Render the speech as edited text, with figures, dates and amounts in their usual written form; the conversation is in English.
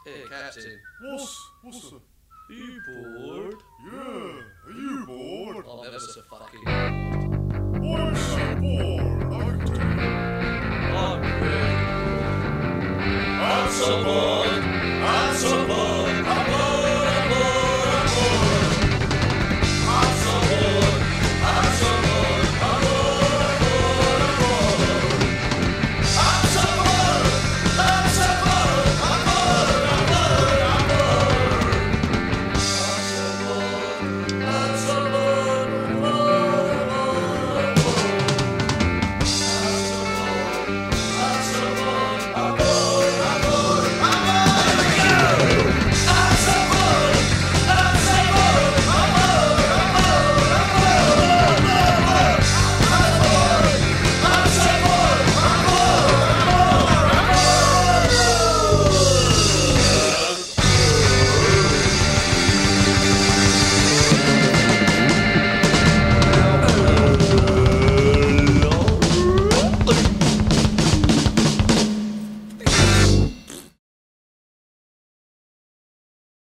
Hey, Captain. What's the... Are you bored? Yeah, are you bored? I'm ever so fucking bored. I'm so bored, I can tell you. I'm really bored. I'm so bored.